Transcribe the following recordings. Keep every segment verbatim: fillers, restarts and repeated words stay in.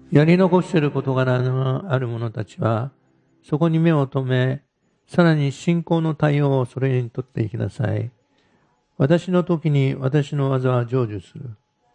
やり残している事柄のある者たちは、そこに目を留め、さらに信仰の対応をそれにとっていきなさい。私の時に私の技は成就する。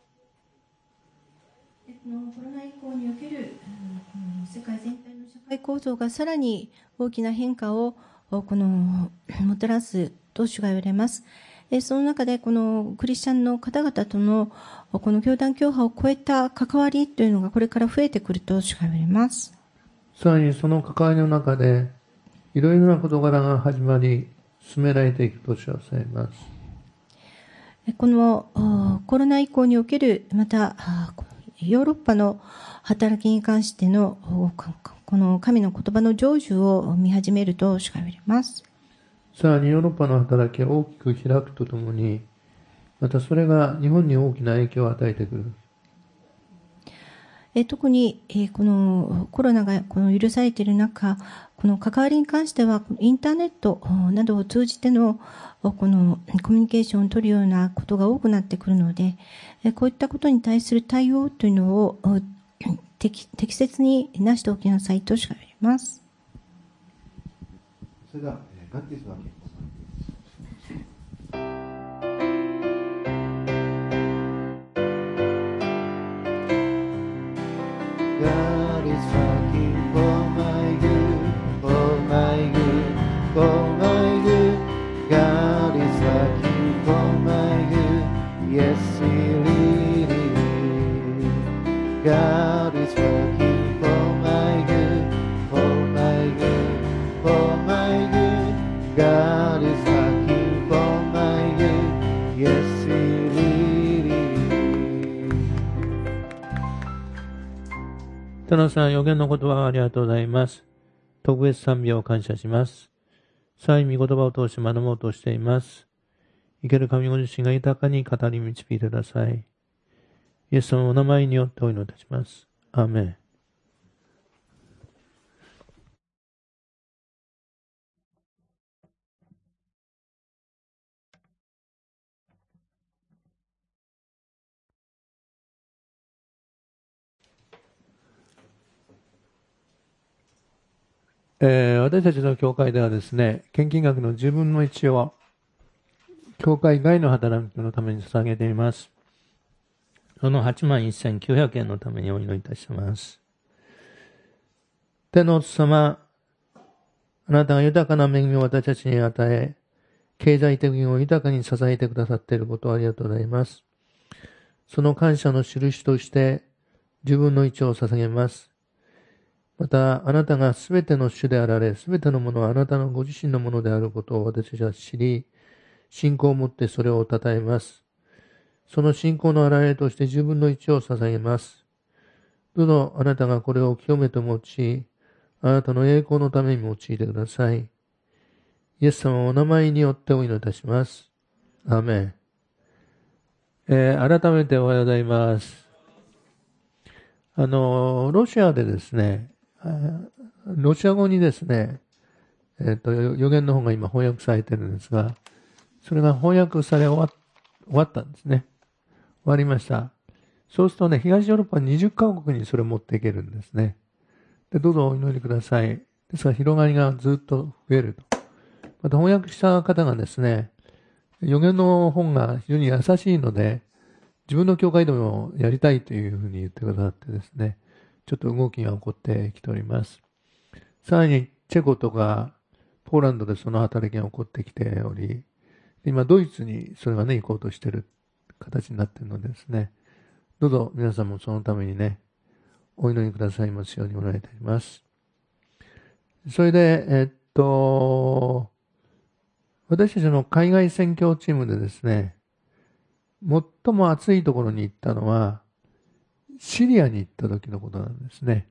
このコロナ以降における世界全体の社会構造がさらに大きな変化をこのもたらすと主が言われます。その中でこのクリスチャンの方々とのこの教団教派を超えた関わりというのがこれから増えてくると主が言われます。 さらにその関わりの中でいろいろな事柄が始まり進められていくと主はされます。 このコロナ以降におけるまたヨーロッパの働きに関してのこの神の言葉の成就を見始めると主が言われます。 さらにヨーロッパの働きが大きく開くとともに、またそれが日本に大きな影響を与えてくる。 え特に、えこのコロナがこの許されている中、この関わりに関してはインターネットなどを通じてのこのコミュニケーションを取るようなことが多くなってくるので、こういったことに対する対応というのを適, 適切になしておきなさいとしか言われます。 それではガッティスの明子さんです。God is working for my good, for my good, for my good. God is working for my good, yes He really is. God is working for my good, for my good, for my good. God is working for my good, yes He really is. 田野さん、予言の言葉ありがとうございます。特別賛美を感謝します。さらに御言葉を通して学ぼうとしています。生ける神ご自身が豊かに語り導いてください。イエス様のお名前によってお祈りいたします。アーメン。えー、私たちの教会ではですね、献金額のじゅうぶんのいちを教会外の働きのために捧げています。そのはちまんせんきゅうひゃくえんのためにお祈りいたします。天のお父様、あなたが豊かな恵みを私たちに与え、経済的にも豊かに支えてくださっていることをありがとうございます。その感謝の印としてじゅうぶんのいちを捧げます。また、あなたがすべての主であられ、すべてのものはあなたのご自身のものであることを私たちは知り、信仰を持ってそれを称えます。その信仰の表れとしてじゅうぶんのいちを捧げます。どうぞあなたがこれを清めて用い、あなたの栄光のために用いてください。イエス様のお名前によってお祈りいたします。アーメン。えー、改めておはようございます。あの、ロシアでですね、ロシア語にですね、えっと、予言の本が今翻訳されてるんですが、それが翻訳され終わ終わったんですね。終わりました。そうするとね、東ヨーロッパにじゅっかこくにそれを持っていけるんですね。で、どうぞお祈りください。ですから広がりがずっと増えると。また翻訳した方がですね、予言の本が非常に優しいので、自分の教会でもやりたいというふうに言ってくださってですね、ちょっと動きが起こってきております。さらにチェコとかポーランドでその働きが起こってきており、今ドイツにそれがね、行こうとしている形になっているのでですね、どうぞ皆さんもそのためにね、お祈りくださいますようにお願いいたします。それで、えっと、私たちの海外宣教チームでですね、最も暑いところに行ったのは、シリアに行った時のことなんですね。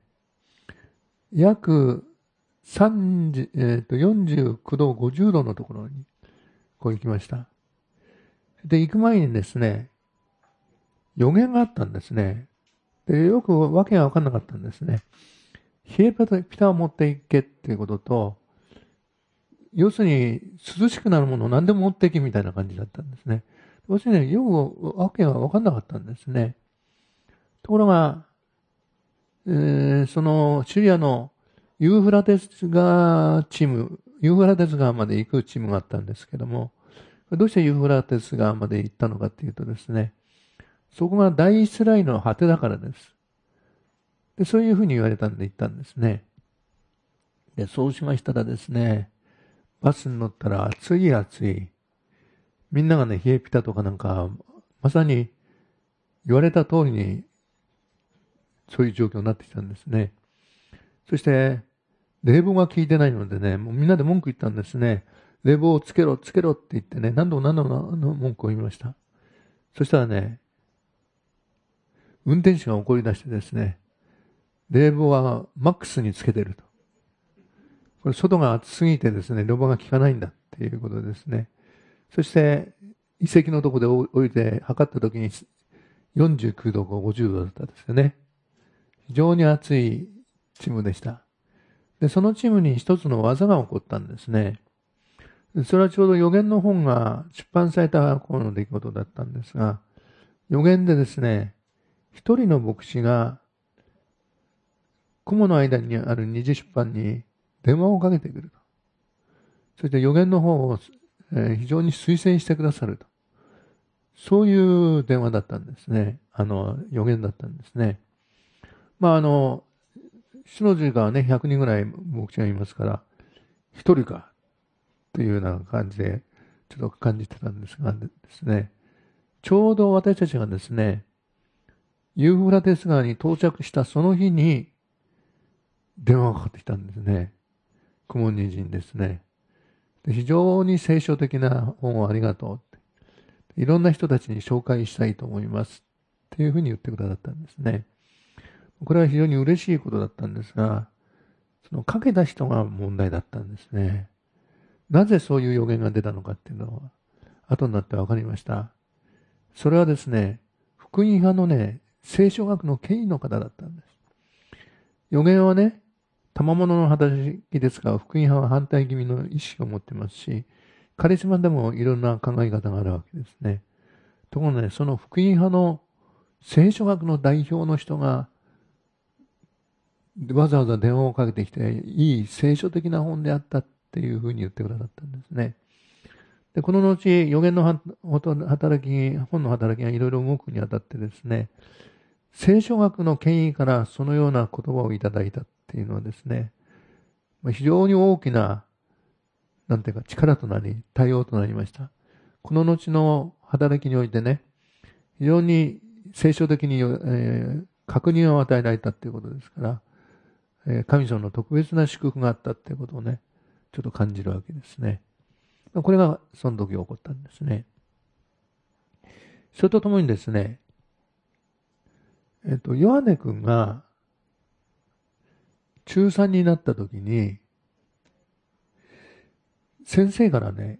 約さんじゅう、えっと、よんじゅうきゅうど、ごじゅうどのところにこう行きました。で、行く前にですね、予言があったんですね。で、よくわけがわかんなかったんですね。冷えピタを持っていけっていうことと、要するに涼しくなるものを何でも持っていけみたいな感じだったんですね。私ね、よくわけがわかんなかったんですね。ところが、 えー、そのシリアのユーフラテス川チーム、ユーフラテス川まで行くチームがあったんですけども、どうしてユーフラテス川まで行ったのかっていうとですね、そこが大イスラエルの果てだからです。で、そういうふうに言われたんで行ったんですね。で、そうしましたらですね、バスに乗ったら暑い暑い。みんながね、冷えピタとかなんか、まさに言われた通りに、そういう状況になってきたんですね。そして、冷房が効いてないのでね、もうみんなで文句言ったんですね。冷房をつけろ、つけろって言ってね、何度も何度も文句を言いました。そしたらね、運転手が怒り出してですね、冷房はマックスにつけてると。これ外が暑すぎてですね、冷房が効かないんだっていうことですね。そして、遺跡のところで降りて測ったときによんじゅうきゅうどかごじゅうどだったんですよね。非常に暑いチームでした。で、そのチームに一つの技が起こったんですね。それはちょうど予言の本が出版された頃の出来事だったんですが、予言でですね、一人の牧師が雲の間にある二次出版に電話をかけてくると。そして予言の方を非常に推薦してくださると。そういう電話だったんですね。あの、予言だったんですね。まあ、あの、主の十字架はね、ひゃくにんぐらい牧師がいますから、一人か、というような感じで、ちょっと感じてたんですがですね、ちょうど私たちがですね、ユーフラテス川に到着したその日に、電話がかかってきたんですね。公文人参ですね。で、非常に聖書的な本をありがとうって。いろんな人たちに紹介したいと思います。っていうふうに言ってくださったんですね。これは非常に嬉しいことだったんですが、そのかけた人が問題だったんですね。なぜそういう予言が出たのかっていうのは、後になって分かりました。それはですね、福音派のね、聖書学の権威の方だったんです。予言はね、賜物の働きですが、福音派は反対気味の意識を持ってますし、カリスマでもいろんな考え方があるわけですね。ところがね、その福音派の聖書学の代表の人が、わざわざ電話をかけてきて、いい聖書的な本であったっていうふうに言ってくださったんですね。で、この後、予言の働き、本の働きがいろいろ動くにあたってですね、聖書学の権威からそのような言葉をいただいたっていうのはですね、非常に大きな、なんていうか力となり、対応となりました。この後の働きにおいてね、非常に聖書的に、えー、確認を与えられたっていうことですから、えー、神様の特別な祝福があったっていうことをね、ちょっと感じるわけですね。これがその時起こったんですね。それとともにですね、えっと、ヨハネ君が中さんになった時に、先生からね、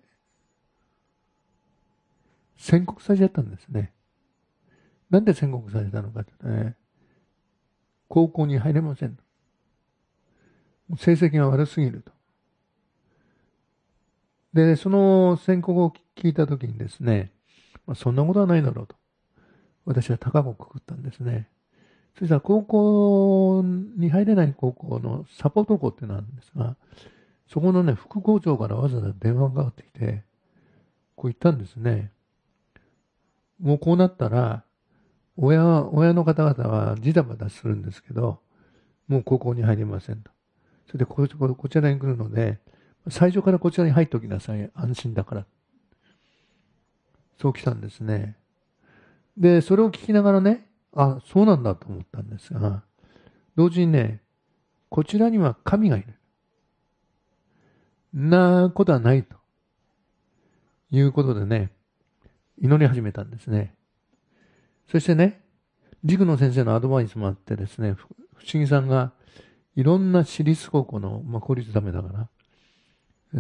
宣告されちゃったんですね。なんで宣告されたのかってね、高校に入れませんと。成績が悪すぎると。で、その宣告を聞いた時にですね、まあ、そんなことはないだろうと。私は高くくくったんですね。そしたら高校に入れない高校のサポート校っていうのがあるんですが、そこのね、副校長からわざわざ電話がかかってきて、こう言ったんですね。もうこうなったら、親は、親の方々はジタバタするんですけど、もう高校に入れませんと。それでこ、こちらに来るので、最初からこちらに入っておきなさい。安心だから。そう来たんですね。で、それを聞きながらね、あ、そうなんだと思ったんですが、同時にね、こちらには神がいる。なことはないということでね、祈り始めたんですね。そしてね、塾の先生のアドバイスもあってですね、不思議さんがいろんな私立高校の、まあ公立ダメだから、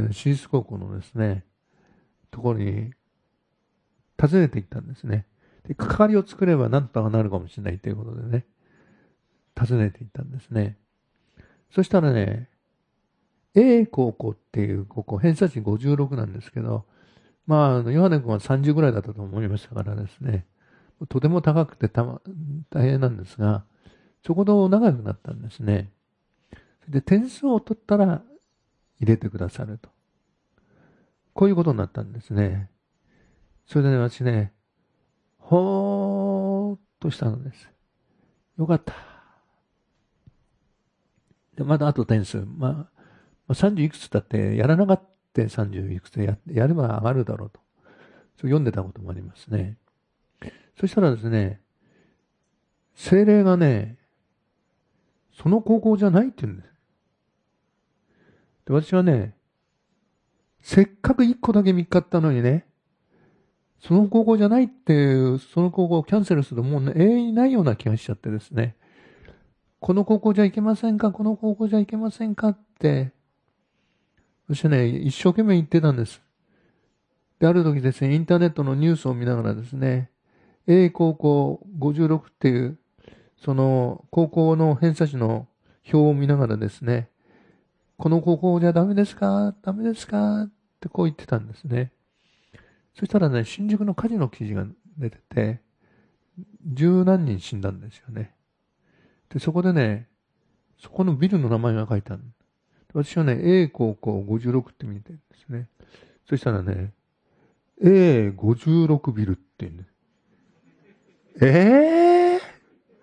私立高校のですね、ところに訪ねていったんですね。で、関わりを作れば何とかなるかもしれないということでね、訪ねていったんですね。そしたらね、A 高校っていう高校、偏差値ごじゅうろくなんですけど、まあ、ヨハネ君はさんじゅうぐらいだったと思いましたからですね、とても高くてたま大変なんですが、 そこで仲良くなったんですね。で、点数を取ったら入れてくださると。こういうことになったんですね。それでね、私ね、ほーっとしたのです。よかった。で、まだあと点数。まあ、さんじゅういくつだってやらなかったさんじゅういくつで や, やれば上がるだろうと。そう読んでたこともありますね。そしたらですね、精霊がね、その高校じゃないって言うんです。で、私はね、せっかくいっこだけ見っかったのにね、その高校じゃないっていう、その高校をキャンセルするもう、ね、永遠にないような気がしちゃってですね、この高校じゃいけませんか、この高校じゃいけませんかって、そしてね、一生懸命言ってたんです。で、ある時ですね、インターネットのニュースを見ながらですね、A 高校ごじゅうろくっていう、その高校の偏差値の表を見ながらですね、この高校じゃダメですかダメですかってこう言ってたんですね。そしたらね、新宿の火事の記事が出てて、十何人死んだんですよね。で、そこでね、そこのビルの名前が書いてある。私はね、A 高校ごじゅうろくって見てるんですね。そしたらね、エーごじゅうろく ビルって言うんです。えー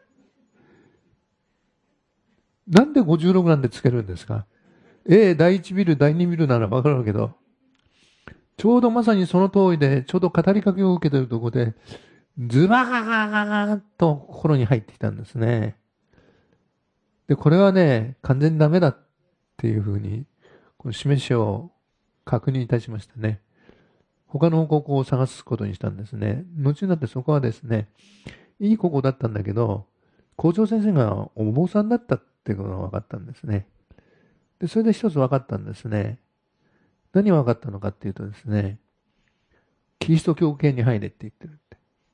なんでごじゅうろくなんでつけるんですか？ A 第一ビル、第二ビルならわかるけど、ちょうどまさにその通りで、ちょうど語りかけを受けているところで、ズバーッと心に入ってきたんですね。で、これはね、完全にダメだっていうふうに、この示しを確認いたしましたね。他の高校を探すことにしたんですね。後になってそこはですね、いい高校だったんだけど、校長先生がお坊さんだったっていうことが分かったんですね。で、それで一つ分かったんですね。何が分かったのかっていうとですね、キリスト教系に入れって言ってるって。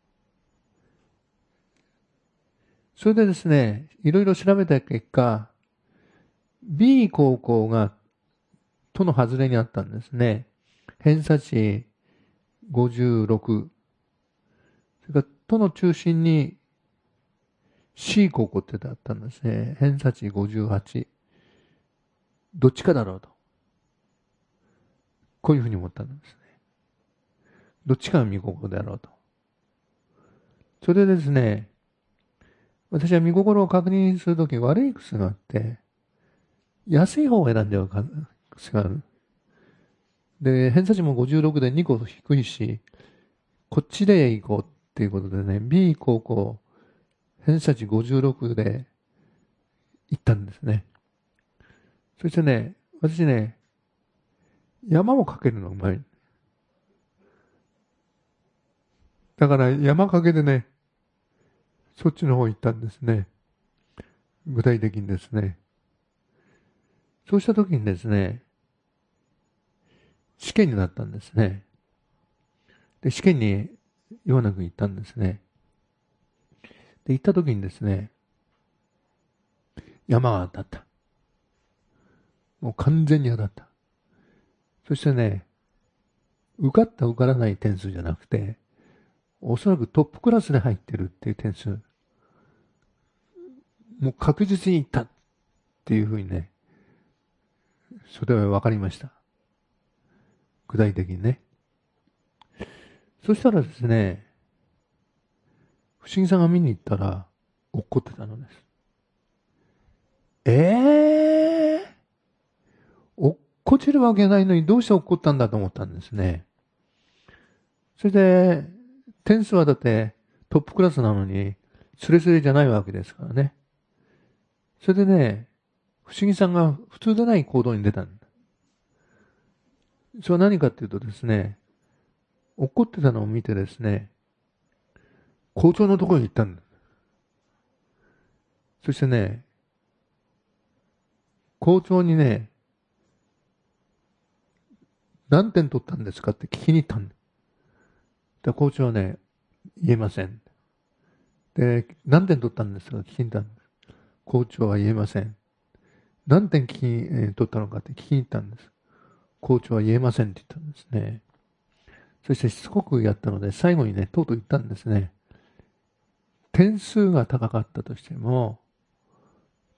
それでですね、いろいろ調べた結果、B 高校が都の外れにあったんですね。偏差値ごじゅうろく。それから都の中心に C 高校ってあったんですね。偏差値ごじゅうはち。どっちかだろうと。こういうふうに思ったんですね。どっちかが見心であろうと。それでですね、私は見心を確認するとき悪い癖があって、安い方を選んじゃう癖がある。で、偏差値もごじゅうろくでにこ低いし、こっちで行こうっていうことでね、B 高校、偏差値ごじゅうろくで行ったんですね。そしてね、私ね、山をかけるのうまい。だから山かけでね、そっちの方行ったんですね。具体的にですね。そうしたときにですね、試験になったんですね。で、試験にヨハネ君行ったんですね。で、行ったときにですね、山が当たった。もう完全に当たった。そしてね、受かった受からない点数じゃなくて、おそらくトップクラスで入ってるっていう点数。もう確実にいったっていうふうにね、それは分かりました。具体的にね。そしたらですね、不思議さんが見に行ったら、落っこってたのです。ええー、落っこちるわけないのにどうして落っこったんだと思ったんですね。それで、点数はだってトップクラスなのに、スレスレじゃないわけですからね。それでね、不思議さんが普通でない行動に出たんだ。それは何かっていうとですね、落っこってたのを見てですね、校長のところに行ったんだ。そしてね、校長にね、何点取ったんですかって聞きに行ったんだ。で、校長はね、言えません。で、何点取ったんですか聞きに行ったんです。校長は言えません。何点聞きに、えー、取ったのかって聞きに行ったんです。校長は言えませんって言ったんですね。そしてしつこくやったので、最後にね、とうとう言ったんですね。点数が高かったとしても、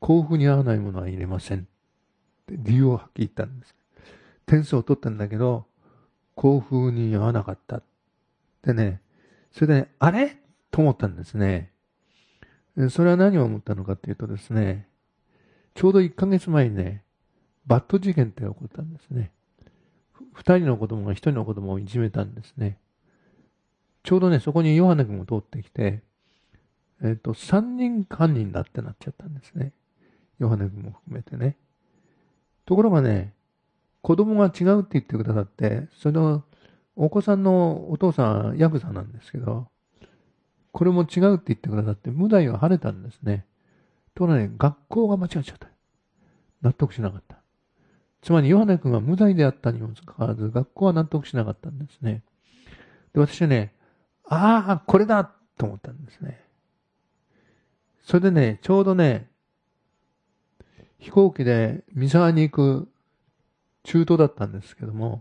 幸福に合わないものは入れませんって理由をはっきり言ったんです。点数を取ったんだけど、幸福に合わなかった。でね、それでね、あれと思ったんですね。それは何を思ったのかっていうとですね、ちょうどいっかげつまえにね、バット事件って起こったんですね。二人の子供が一人の子供をいじめたんですね。ちょうどね、そこにヨハネ君も通ってきて、えっと、三人犯人だってなっちゃったんですね。ヨハネ君も含めてね。ところがね、子供が違うって言ってくださって、そのお子さんのお父さんはヤクザなんですけど、これも違うって言ってくださって、無罪は晴れたんですね。ところがね、学校が間違っちゃった。納得しなかった。つまり、ヨハネ君は無罪であったにもかかわらず、学校は納得しなかったんですね。で、私はね、ああ、これだと思ったんですね。それでね、ちょうどね、飛行機で三沢に行く中途だったんですけども、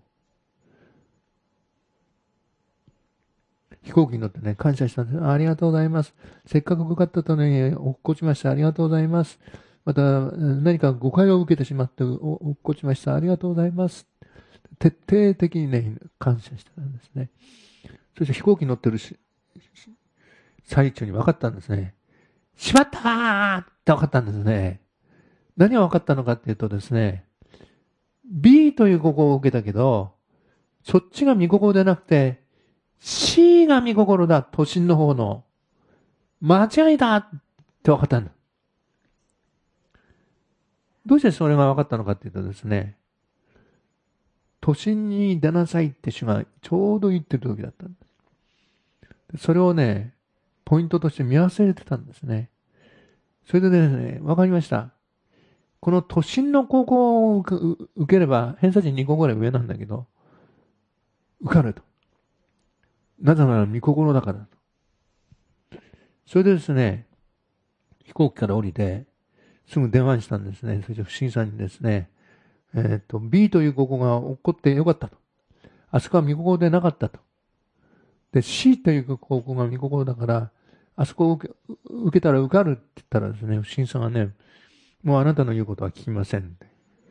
飛行機に乗ってね、感謝したんです。ありがとうございます。せっかく受かったとね、落っこちました。ありがとうございます。また、何か誤解を受けてしまって落っこちました。ありがとうございます。徹底的にね、感謝してたんですね。そして飛行機に乗ってるし最中に分かったんですね。しまったーって分かったんですね。何が分かったのかっていうとですね、B という語語を受けたけど、そっちが見心でなくて、C が見心だ、都心の方の。間違いだって分かったんだ。どうしてそれが分かったのかっていうとですね、都心に出なさいって主がちょうど言ってる時だったんです。それをね、ポイントとして見忘れてたんですね。それでですね、分かりました。この都心の高校を受ければ、偏差値にこぐらい上なんだけど、受かると。なぜなら見心だからと。それでですね、飛行機から降りて、すぐ電話にしたんですね。それで不審さんにですね、えっと、B という高校が起こってよかったと。あそこは見心でなかったと。で、C という高校が見心だから、あそこを受け、受けたら受かるって言ったらですね、不審さんがね、もうあなたの言うことは聞きませんって。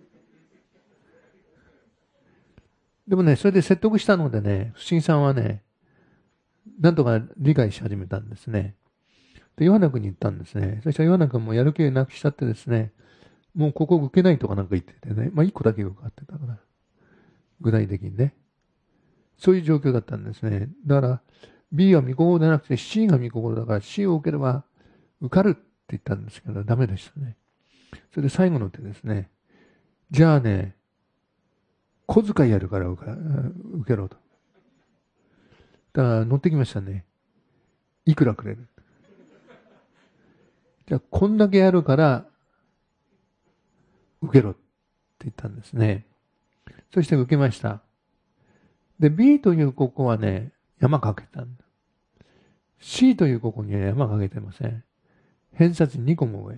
でもね、それで説得したのでね、不審さんはね、なんとか理解し始めたんですね。で、ヨハネ君に言ったんですね。そしたらヨハネ君もやる気なくしちゃってですね、もうここ受けないとかなんか言っててね、まあ一個だけ受かってたから、具体的にね。そういう状況だったんですね。だから、B は見心でなくて C が見心だから C を受ければ受かるって言ったんですけど、ダメでしたね。それで最後の手ですね。じゃあね、小遣いやるから受けろと。だから乗ってきましたね。いくらくれる？じゃあこんだけやるから受けろって言ったんですね。そして受けました。で、B という高校はね、山かけたんだ。C という高校には山かけてません。偏差値にこも上。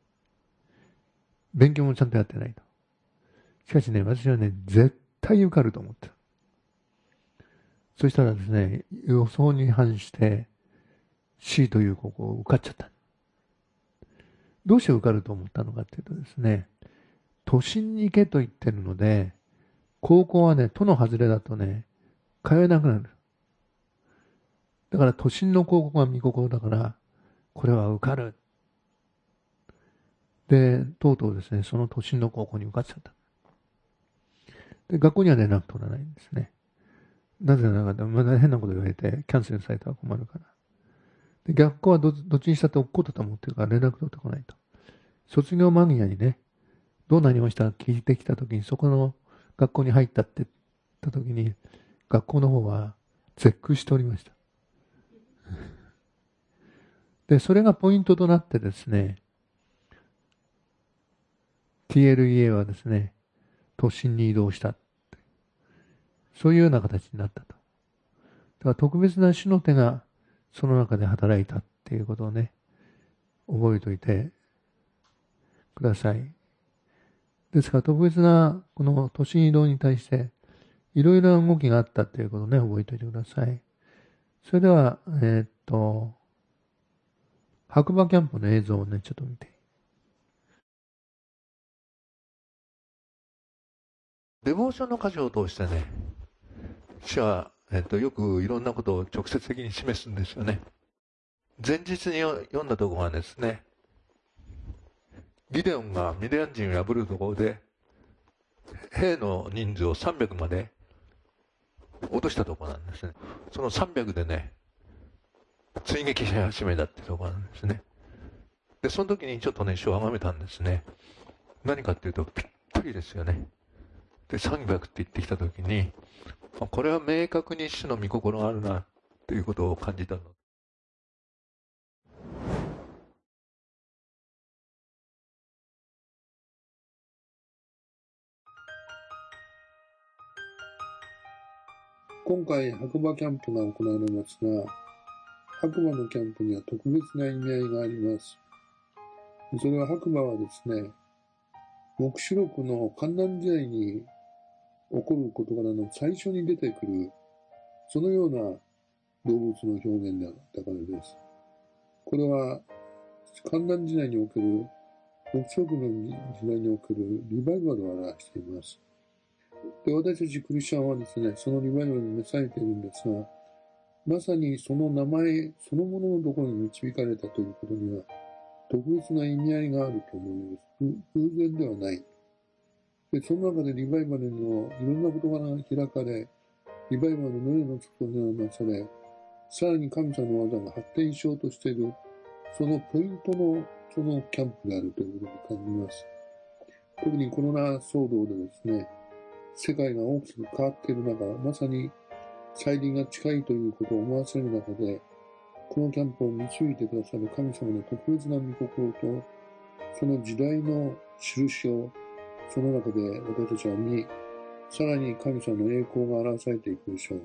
勉強もちゃんとやってないと。しかしね、私はね、絶対受かると思った。そしたらですね、予想に反して C という高校を受かっちゃった。どうして受かると思ったのかっていうとですね、都心に行けと言ってるので、高校はね、都の外れだとね、通えなくなる。だから都心の高校が見心だから、これは受かる。で、とうとうですね、その都心の高校に受かっちゃった。で、学校には連絡取らないんですね。なぜなら、まだ変なこと言われて、キャンセルされたら困るから。で、学校は ど, どっちにしたって落っことと思ってるから連絡取ってこないと。卒業間際にね、どうなりましたか聞いてきたときに、そこの学校に入ったって言ったときに、学校の方は絶句しておりました。で、それがポイントとなってですね、ティーエルイーエー はですね、都心に移動した。そういうような形になったと。だから特別な主の手がその中で働いたっていうことをね、覚えておいてください。ですから特別なこの都心移動に対していろいろな動きがあったっていうことをね、覚えておいてください。それでは、えー、っと、白馬キャンプの映像をね、ちょっと見てデボーションの箇所を通してね、主は、えっと、よくいろんなことを直接的に示すんですよね。前日に読んだところはですね、ギデオンがミディアン人を破るところで、兵の人数をさんびゃくまで落としたところなんですね。そのさんびゃくでね、追撃し始めたってところなんですね。で、その時にちょっとね、主を崇めたんですね。何かっていうと、ぴったりですよね。で、さんびゃくって言ってきた時に、これは明確に主の御心があるな、ということを感じたの。 今回、白馬キャンプが行われますが、白馬のキャンプには特別な意味合いがあります。それは白馬はですね、黙示録の観覧時代に起こる事柄の最初に出てくる、そのような動物の表現であったからです。これは、観覧時代における、黙示録の時代におけるリバイバルを表しています。で、私たちクリスチャンはですね、そのリバイバルに召されているんですが、まさにその名前そのもののところに導かれたということには、特別な意味合いがあると思います。偶然ではない。で、その中でリバイバルのいろんな事柄が開かれ、リバイバルの霊の祝福がなされ、さらに神様の技が発展しようとしている、そのポイントのそのキャンプであるということに感じます。特にコロナ騒動でですね、世界が大きく変わっている中、まさに再臨が近いということを思わせる中で、このキャンプを導いてくださる神様の特別な御心と、その時代の印を、その中で私たちは見、さらに神様の栄光が表されていくでしょう。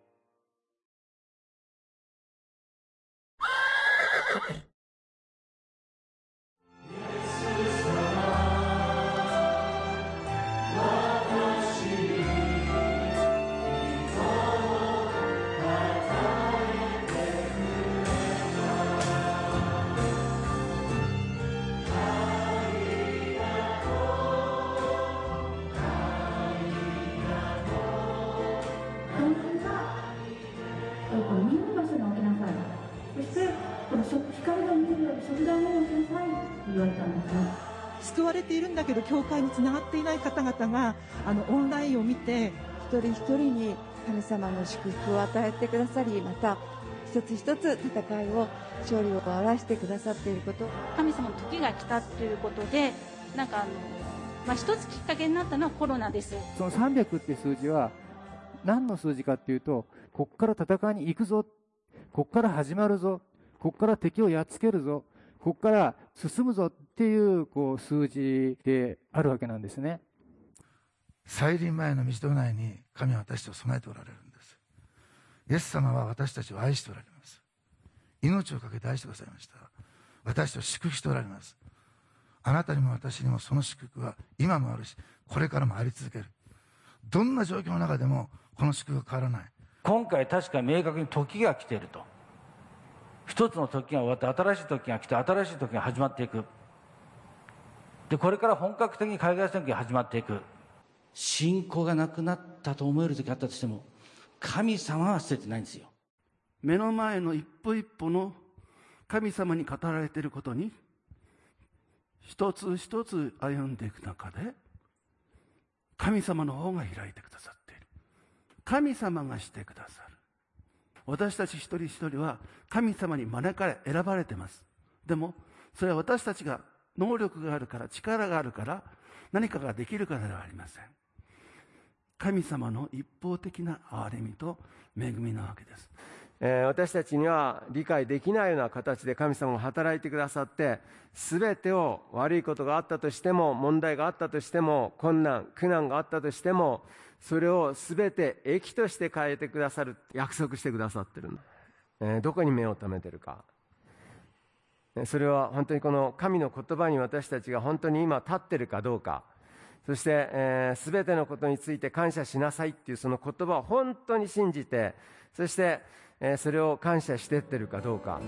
救われているんだけど教会につながっていない方々があのオンラインを見て一人一人に神様の祝福を与えてくださり、また一つ一つ戦いを勝利を表してくださっていること、 神様の時が来たということで、なんかあの、まあ、一つきっかけになったのはコロナです。 そのさんびゃくっていう数字は何の数字かっていうと、こっから戦いに行くぞ、こっから始まるぞ、こっから敵をやっつけるぞ、ここから進むぞっていう、こう、数字であるわけなんですね。 再臨前の道と内に神は私たちを備えておられるんです。イエス様は私たちを愛しておられます。命をかけて愛してくださいました。私たちを祝福しておられます。あなたにも私にもその祝福は今もあるし、これからもあり続ける。どんな状況の中でもこの祝福は変わらない。 今回確か明確に時が来ていると。一つの時が終わって新しい時が来て新しい時が始まっていく。で、これから本格的に海外選挙が始まっていく。信仰がなくなったと思える時があったとしても、神様は捨ててないんですよ。 目の前の一歩一歩の神様に語られていることに、一つ一つ歩んでいく中で、神様の方が開いてくださっている。神様がしてくださる。私たち一人一人は神様に招かれ選ばれています。でも、それは私たちが能力があるから、力があるから、何かができるからではありません。神様の一方的な憐れみと恵みなわけです。 えー、私たちには理解できないような形で神様が働いてくださって、すべてを悪いことがあったとしても、問題があったとしても、困難、苦難があったとしても、それをすべて益として変えてくださる、約束してくださってるの。えー、どこに目を留めてるか。それは本当にこの神の言葉に私たちが本当に今立ってるかどうか。そして、えー、全てのことについて感謝しなさいっていうその言葉を本当に信じて、そして、えー、それを感謝してってるかどうか。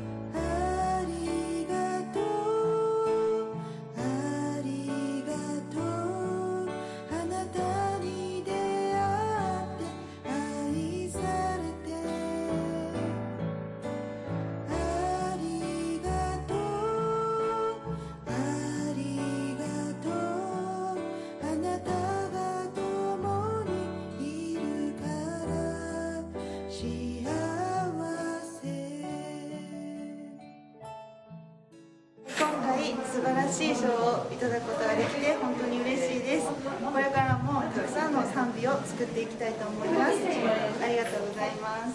ありがとう、あなたにに素晴らしい賞をいただくことができて本当に嬉しいです。これからもたくさんの賛美を作っていきたいと思います。ありがとうございます。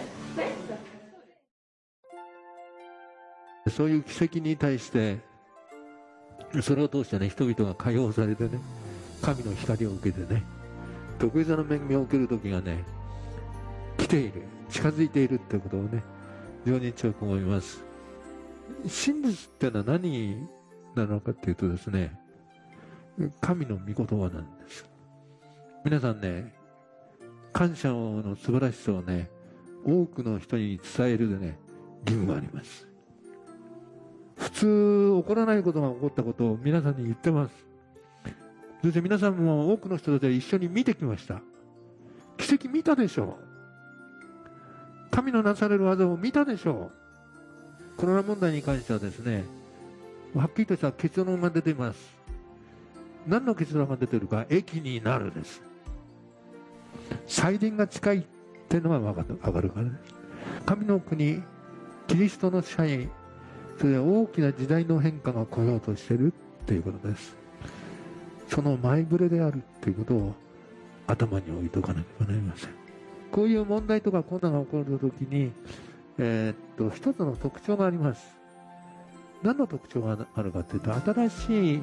そういう奇跡に対してそれを通してね、人々が解放されてね、神の光を受けてね、特別な恵みを受ける時がね、来ている、近づいているということをね、非常に強く思います。真実っていうのは何なのかっていうとですね、神の御言葉なんです。皆さんね、感謝の素晴らしさをね、多くの人に伝えるでね、義務があります。普通起こらないことが起こったことを皆さんに言ってます。そして皆さんも多くの人たちは一緒に見てきました。奇跡見たでしょう。神のなされる技を見たでしょう。コロナ問題に関してはですね、はっきりとした結論が出ています。何の結論が出ているか、益になるです。再臨が近いっていうのが分かるからです。神の国、キリストの支配、それで大きな時代の変化が来ようとしているということです。その前触れであるということを頭に置いておかなければなりません。こういう問題とか困難が起こるときに、えー、っと一つの特徴があります。何の特徴があるかというと、新しい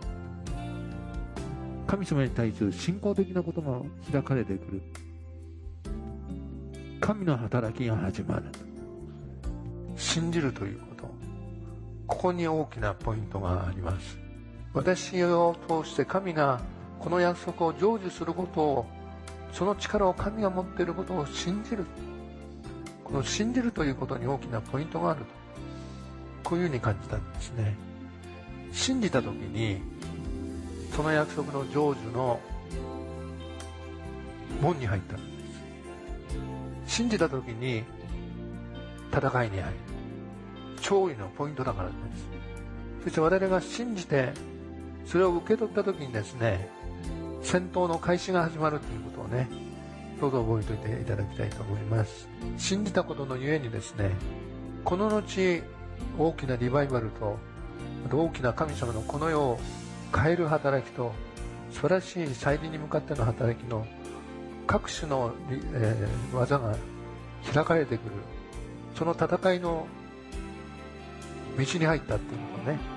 神様に対する信仰的なことが開かれてくる。神の働きが始まる。信じるということ、ここに大きなポイントがあります。私を通して神がこの約束を成就することを、その力を神が持っていることを信じる。この信じるということに大きなポイントがあると、こういうふうに感じたんですね。信じたときにその約束の成就の門に入ったんです。信じたときに戦いに入る、勝利のポイントだからです。そして我々が信じてそれを受け取ったときにですね、戦闘の開始が始まるということをね、どうぞ覚えておいていただきたいと思います。信じたことのゆえにですね、この後大きなリバイバルと、あと大きな神様のこの世を変える働きと、素晴らしい再臨に向かっての働きの各種の、えー、技が開かれてくる、その戦いの道に入ったっていうことね。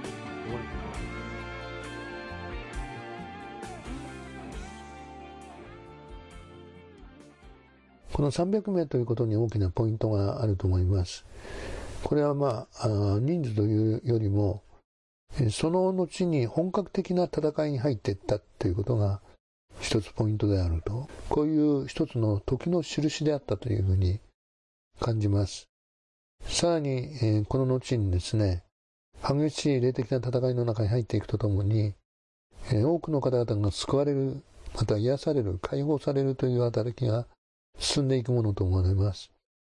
このさんびゃくめいということに大きなポイントがあると思います。これはまあ、あ人数というよりも、その後に本格的な戦いに入っていったということが一つポイントであると、こういう一つの時の印であったというふうに感じます。さらに、えー、この後にですね、激しい霊的な戦いの中に入っていくとともに、えー、多くの方々が救われる、また癒される、解放されるという働きが進んでいくものと思われます。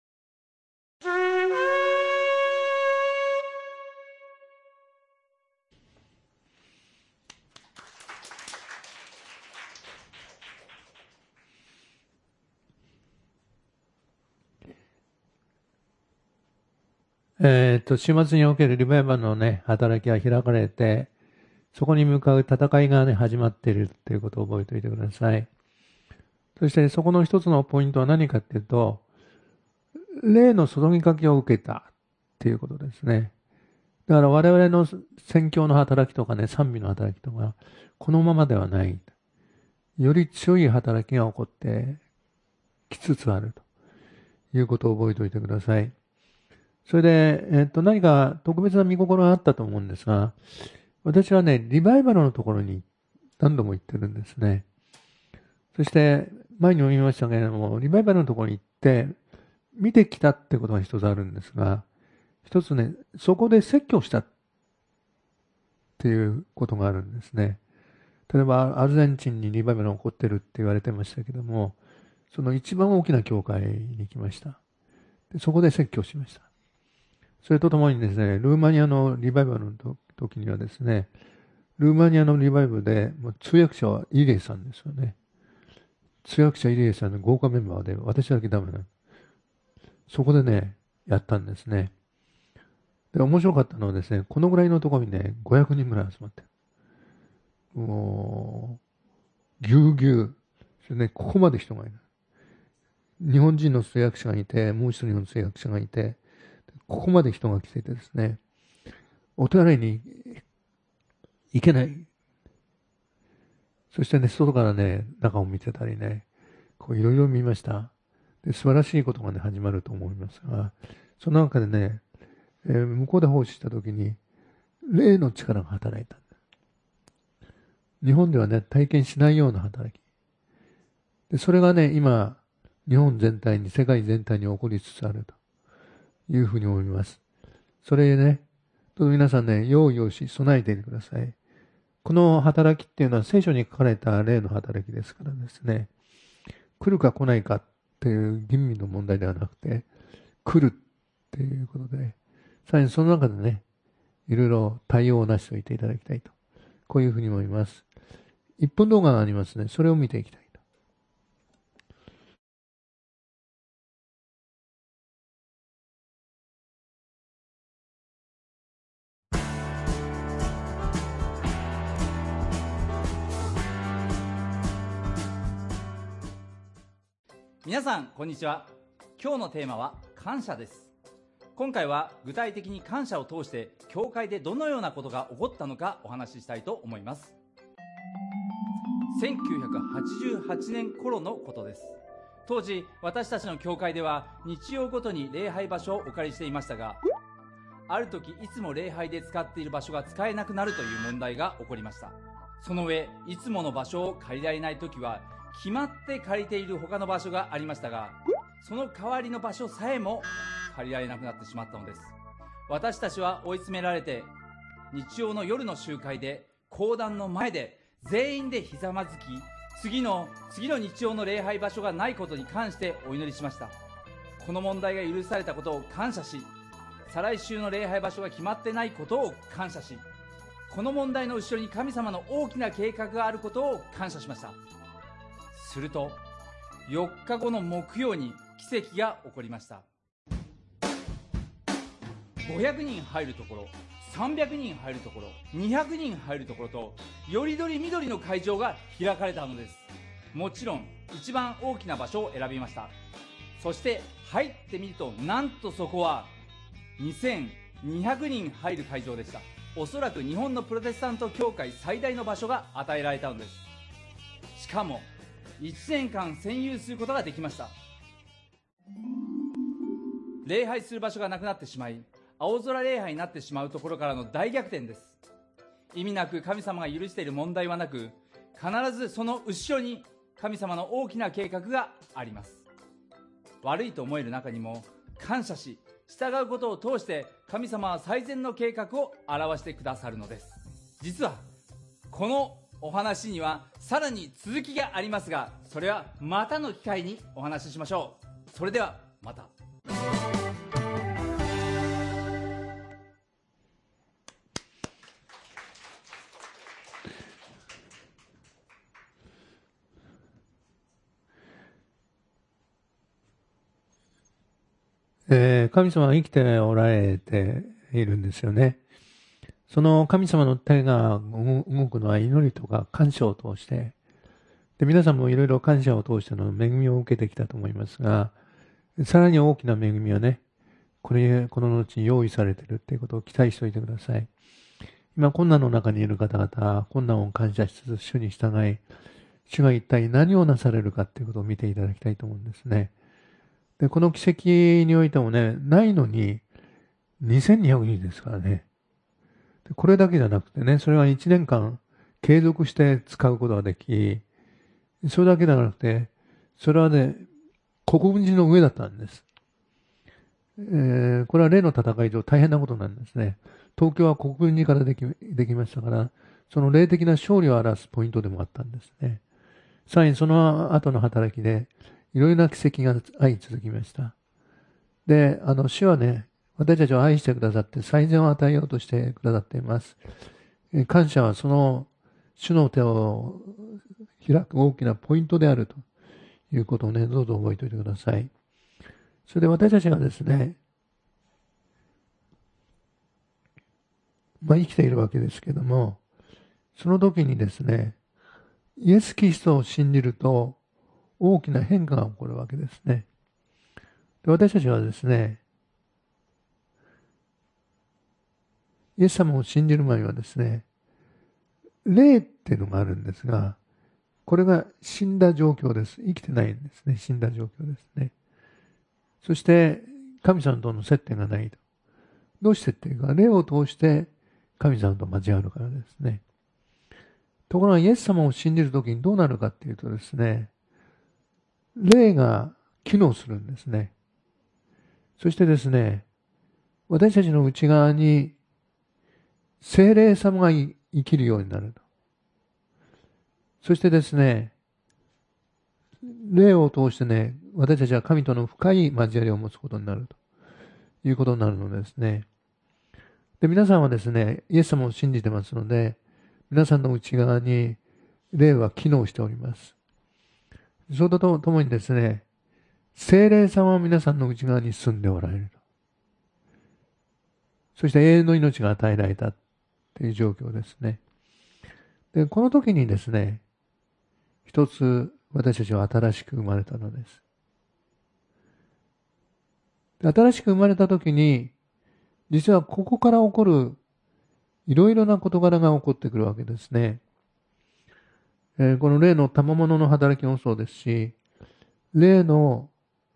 えっと、週末におけるリバイバルのね、働きが開かれて、そこに向かう戦いがね、始まっているということを覚えておいてください。そしてそこの一つのポイントは何かっていうと、霊の注ぎかけを受けたっていうことですね。だから我々の宣教の働きとかね、賛美の働きとか、このままではない。より強い働きが起こってきつつあるということを覚えておいてください。それで、えっと、何か特別な見心があったと思うんですが、私はね、リバイバルのところに何度も行ってるんですね。そして、前にも言いましたけれども、リバイバルのところに行って、見てきたってことが一つあるんですが、一つね、そこで説教したっていうことがあるんですね。例えば、アルゼンチンにリバイバルが起こってるって言われてましたけども、その一番大きな教会に行きました。でそこで説教しました。それとともにですね、ルーマニアのリバイバルの時にはですね、ルーマニアのリバイバルで、もう通訳者はイリエさんですよね。通訳者イリエさんの豪華メンバーで、私だけダメなの。そこでね、やったんですね。 で、面白かったのはですね、このぐらいのところにね、ごひゃくにんぐらい集まってる。もう、ぎゅうぎゅう。それね、ここまで人がいる。日本人の通訳者がいて、もう一人の通訳者がいて、ここまで人が来ていてですね、お手洗いに行けない。そしてね、外からね、中を見てたりね、こういろいろ見ました。で、素晴らしいことがね、始まると思いますが、その中でね、えー、向こうで奉仕したときに、霊の力が働いた。日本ではね、体験しないような働き。で、それがね、今、日本全体に、世界全体に起こりつつあるというふうに思います。それね、どうぞ皆さんね、用意をし、備えていてください。この働きっていうのは聖書に書かれた霊の働きですからですね、来るか来ないかっていう吟味の問題ではなくて、来るっていうことで、さらにその中でね、いろいろ対応をなしておいていただきたいと。こういうふうに思います。いっぷん動画がありますね。それを見ていきたいと。 皆さんこんにちは。今日のテーマは感謝です。今回は具体的に感謝を通して教会でどのようなことが起こったのかお話ししたいと思います。せんきゅうひゃくはちじゅうはちねん頃のことです。当時私たちの教会では日曜ごとに礼拝場所をお借りしていましたが、ある時いつも礼拝で使っている場所が使えなくなるという問題が起こりました。その上いつもの場所を借りられない時は決まって借りている他の場所がありましたが、その代わりの場所さえも借りられなくなってしまったのです。私たちは追い詰められて、日曜の夜の集会で講談の前で全員でひざまずき、次の次の日曜の礼拝場所がないことに関してお祈りしました。この問題が許されたことを感謝し、再来週の礼拝場所が決まってないことを感謝し、この問題の後ろに神様の大きな計画があることを感謝しました。するとよっかごの木曜に奇跡が起こりました。ごひゃくにん入るところ、さんびゃくにん入るところ、にひゃくにん入るところと、よりどりみどりの会場が開かれたのです。もちろん一番大きな場所を選びました。そして入ってみると、なんとそこはにせんにひゃくにん入る会場でした。おそらく日本のプロテスタント教会最大の場所が与えられたのです。しかもいちねんかん占有することができました。礼拝する場所がなくなってしまい、青空礼拝になってしまうところからの大逆転です。意味なく神様が許している問題はなく、必ずその後ろに神様の大きな計画があります。悪いと思える中にも感謝し、従うことを通して神様は最善の計画を表してくださるのです。実はこのお話にはさらに続きがありますが、それはまたの機会にお話ししましょう。それではまた。 えー、神様は生きておられているんですよね。その神様の手が動くのは祈りとか感謝を通して、で皆さんもいろいろ感謝を通しての恵みを受けてきたと思いますが、さらに大きな恵みはね、これこの後に用意されているということを期待しておいてください。今困難の中にいる方々、困難を感謝しつつ主に従い、主が一体何をなされるかということを見ていただきたいと思うんですね。でこの奇跡においてもね、ないのににせんにひゃくにんですからね。これだけじゃなくてね、それはいちねんかん継続して使うことができ、それだけじゃなくて、それはね、国分寺の上だったんです。えー、これは例の戦い上大変なことなんですね。東京は国分寺からでき、できましたから、その霊的な勝利を表すポイントでもあったんですね。さらにその後の働きで、いろいろな奇跡が相続きました。で、あの、主はね、私たちを愛してくださって最善を与えようとしてくださっています。感謝はその主の手を開く大きなポイントであるということをね、どうぞ覚えておいてください。それで私たちがですね、 まあ生きているわけですけども、その時にですね、イエス・キリストを信じると大きな変化が起こるわけですね。で、私たちはですね、イエス様を信じる前はですね、霊っていうのがあるんですが、これが死んだ状況です。生きてないんですね。死んだ状況ですね。そして、神様との接点がないと。どうしてっていうか、霊を通して神様と交わるからですね。ところが、イエス様を信じるときにどうなるかっていうとですね、霊が機能するんですね。そしてですね、私たちの内側に聖霊様が生きるようになると。そしてですね、霊を通してね、私たちは神との深い交わりを持つことになるということになるのですね。で、皆さんはですね、イエス様を信じてますので、皆さんの内側に霊は機能しております。それとともにですね、聖霊様は皆さんの内側に住んでおられると。そして永遠の命が与えられたという状況ですね。で、この時にですね、一つ私たちは新しく生まれたのです。で、新しく生まれた時に、実はここから起こるいろいろな事柄が起こってくるわけですね。えー、この霊の賜物の働きもそうですし、霊の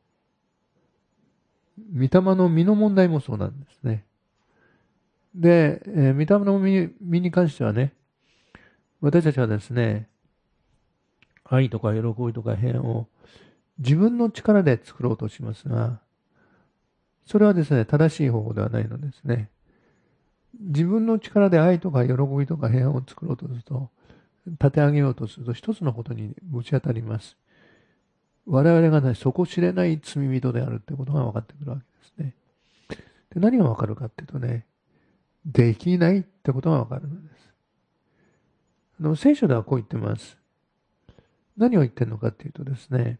御霊の身の問題もそうなんですね。で、えー、御霊の身、身に関してはね、私たちはですね、愛とか喜びとか平安を自分の力で作ろうとしますが、それはですね、正しい方法ではないのですね。自分の力で愛とか喜びとか平安を作ろうとすると、立て上げようとすると一つのことにぶち当たります。我々がね、底知れない罪人であるということが分かってくるわけですね。で、何が分かるかっていうとね、できないってことが分かるのです。あの、聖書ではこう言ってます。何を言ってるのかっていうとですね、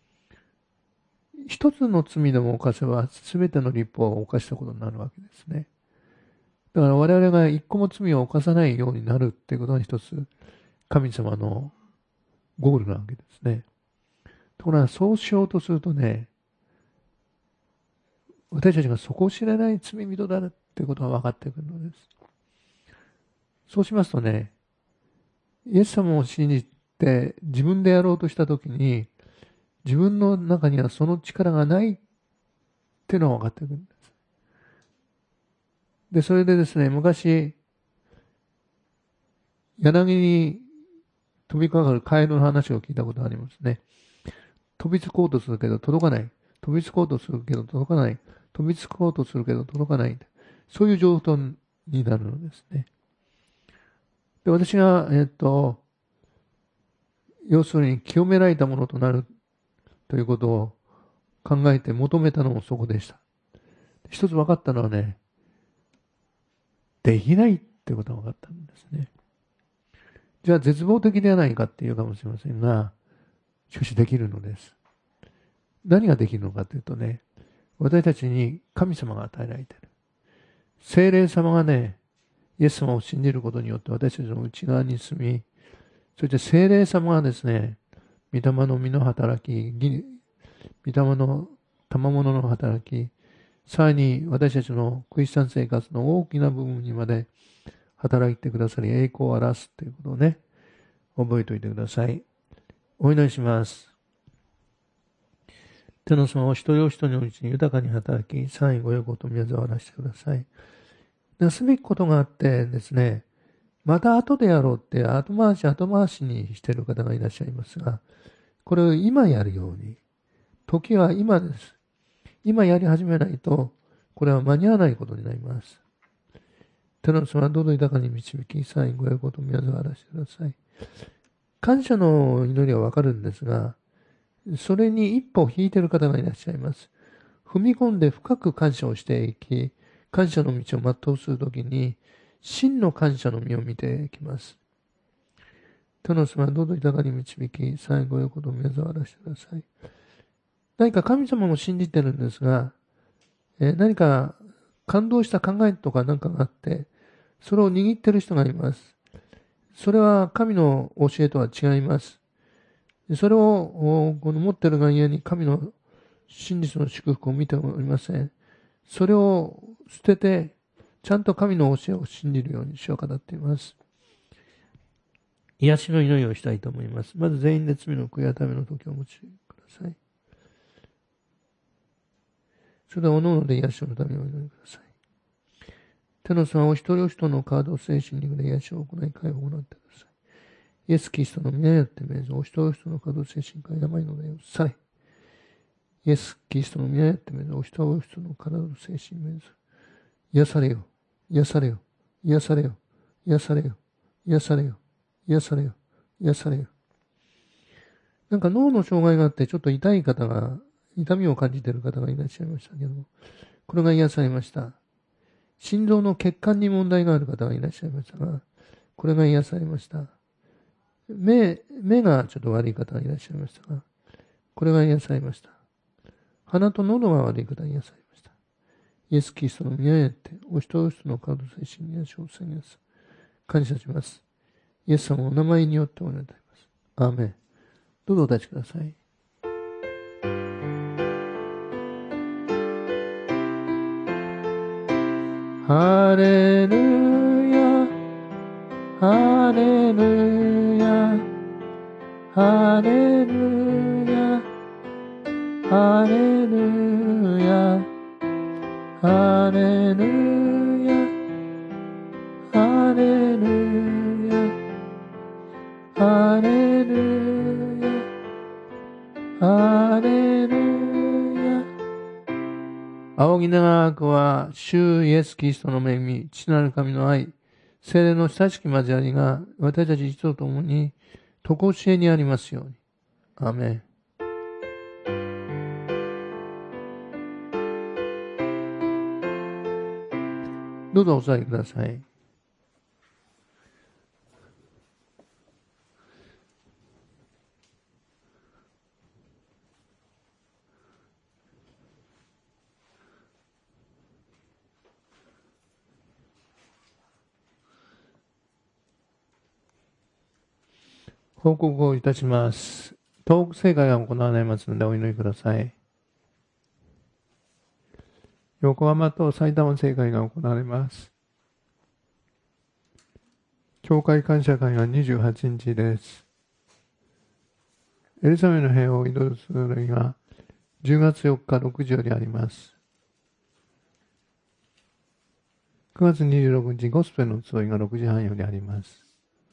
一つの罪でも犯せば全ての律法を犯したことになるわけですね。だから我々が一個も罪を犯さないようになるっていうことが一つ神様のゴールなわけですね。ところがそうしようとするとね、私たちが底知れない罪人だっていうことが分かってくるのです。そうしますとね、イエス様を信じて自分でやろうとしたときに、自分の中にはその力がないっていうのが分かってくるんです。で、それでですね、昔、柳に飛びかかるカエルの話を聞いたことがありますね。飛びつこうとするけど届かない。飛びつこうとするけど届かない。飛びつこうとするけど届かない。そういう状況になるのですね。で、私が、えっと、要するに清められたものとなるということを考えて求めたのもそこでした。一つ分かったのはね、できないってことが分かったんですね。じゃあ絶望的ではないかっていうかもしれませんが、しかしできるのです。何ができるのかというとね、私たちに神様が与えられている。聖霊様がね、イエス様を信じることによって私たちの内側に住み、そして聖霊様がですね、御霊の実の働き、御霊の賜物の働き、さらに私たちのクリスチャン生活の大きな部分にまで働いてくださり、栄光を表すということをね、覚えておいてください。お祈りします。天の様を一人お一人のうちに豊かに働き、さらにご栄光と宮沢を表してください。すべきことがあってですね、また後でやろうって後回し後回しにしている方がいらっしゃいますが、これを今やるように、時は今です。今やり始めないと、これは間に合わないことになります。天の様はどうぞ豊かに導き、さらにご栄光と宮沢を表してください。感謝の祈りはわかるんですが、それに一歩引いている方がいらっしゃいます。踏み込んで深く感謝をしていき、感謝の道を全うするときに、真の感謝の実を見ていきます。天の様はどうぞ豊かに導き、さらにご栄光と宮沢を表してください。何か神様も信じてるんですが、えー、何か感動した考えとか何かがあって、 それを握っている人がいます。それは神の教えとは違います。それをこの持っているがゆえに神の真実の祝福を見ておりません。それを捨てて、ちゃんと神の教えを信じるように主は語っています。癒しの祈りをしたいと思います。まず全員で罪の悔い改めの時をお持ちください。それでは、おのおので癒しのためにお祈りください。天の様、お一人お一人の体を精神肉で癒しを行い、解放を行ってください。イエス・キリストの皆によって命ず、お一人お一人の体を精神から病の霊を去れ。イエス・キリストの皆によって命ず、お一人お一人の体を精神命ず、癒されよ、癒されよ、癒されよ、癒されよ、癒されよ、癒されよ、癒されよ。なんか脳の障害があって、ちょっと痛い方が、痛みを感じている方がいらっしゃいましたけども、これが癒されました。心臓の血管に問題がある方がいらっしゃいましたが、これが癒されました。目、目がちょっと悪い方がいらっしゃいましたが、これが癒されました。鼻と喉が悪い方が癒されました。イエス・キリストの皆によって、お一人お一人の体と精神に癒しを宣言する。感謝します。イエス様のお名前によってお願いいたします。アーメン。どうぞお立ちください。ハレルヤ、ハレルヤ、ハレルヤ、ハレルヤ、ハレルヤ、ハレルヤ、ハレルヤ、ハレルヤ。仰ぎ長くは、主イエス・キリストの恵み、父なる神の愛、聖霊の親しき交わりが、私たち一同ともに、とこしえにありますように。アーメン。どうぞお座りください。報告をいたします。東北聖会が行われますのでお祈りください。横浜と埼玉聖会が行われます。教会感謝会がにじゅうはちにちです。エルサレムの平和を祈る集いがじゅうがつよっかろくじよりあります。くがつにじゅうろくにちゴスペルの集いがろくじはんよりあります。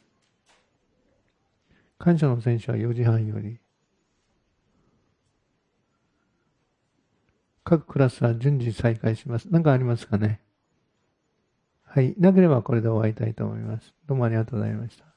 感謝の選手はよじはんより。各クラスは順次再開します。何かありますかね。はい。なければこれで終わりたいと思います。どうもありがとうございました。